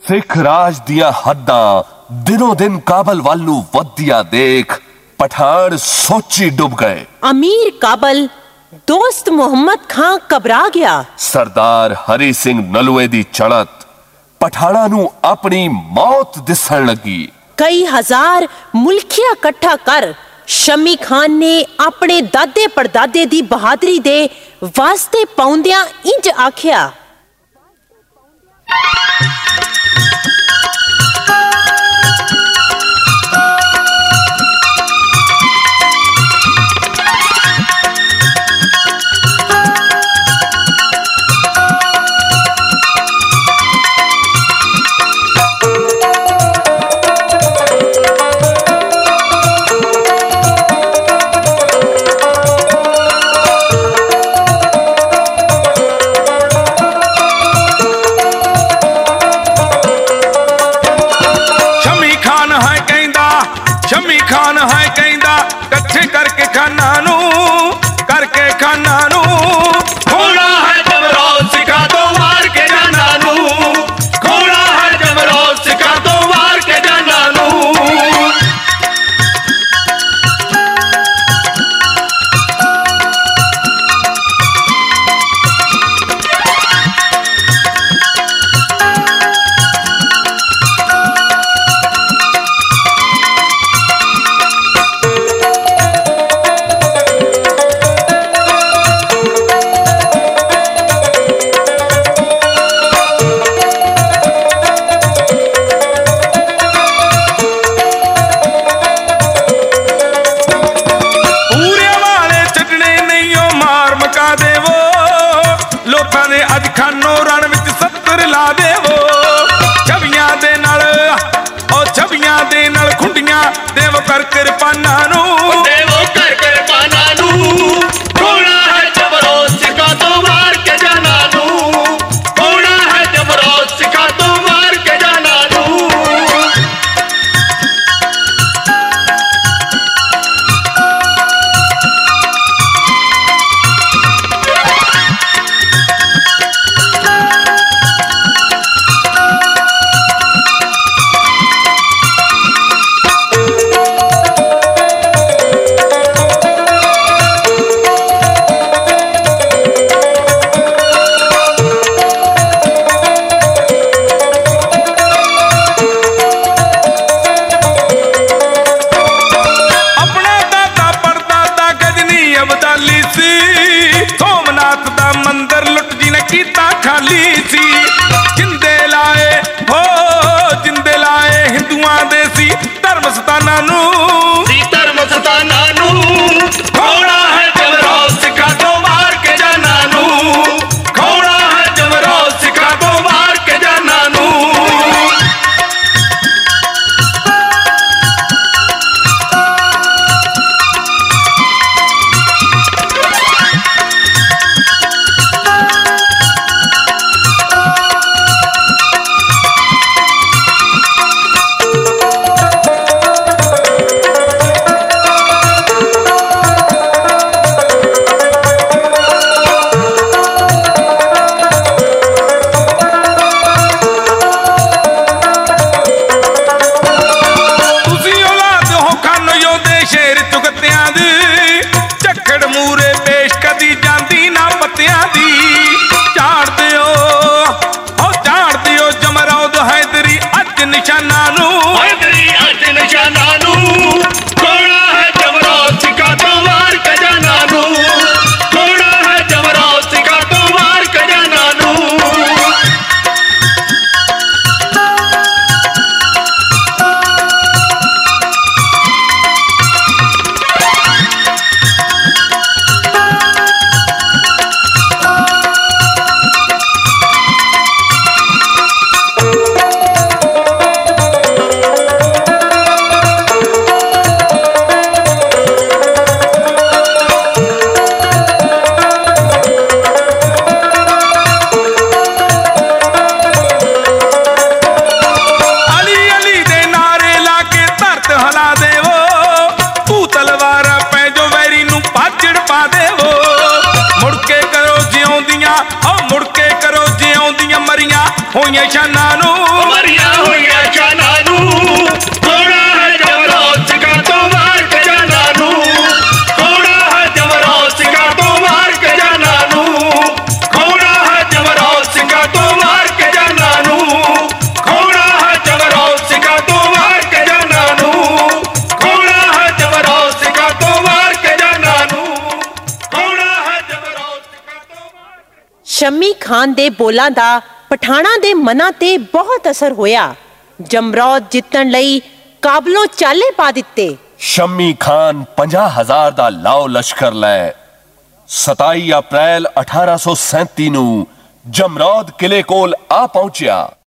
सिख राज दियां हद्दां दिनों दिन काबल वालू वधिया देख पठान सोची डुब गए। अमीर काबल दोस्त मुहम्मद खां घबरा गया। सरदार हरी सिंह नलुए दी चढ़त पठाना नू अपनी मौत दिसन लगी। कई हजार मुल्खिया कट्ठा कर शमी खान ने अपने दादे परदादे दी बहादरी दे वास्ते पाउंदियां इंज आख्या, ਸ਼ਮੀ ਖਾਨ ਦੇ ਬੋਲਾਂ ਦਾ ਪਠਾਣਾ ਦੇ ਮਨਾਂ ਤੇ ਬਹੁਤ ਅਸਰ ਹੋਇਆ। ਜਮਰੌਦ ਜਿੱਤਣ ਲਈ ਕਾਬਲੋਂ ਚਾਲੇ ਪਾ ਦਿੱਤੇ। ਸ਼ਮੀ ਖਾਨ 50,000 ਦਾ ਲਾਓ ਲਸ਼ਕਰ ਲੈ 27 ਅਪ੍ਰੈਲ 1837 ਨੂੰ ਜਮਰੌਦ ਕਿਲੇ ਕੋਲ ਆ ਪਹੁੰਚਿਆ।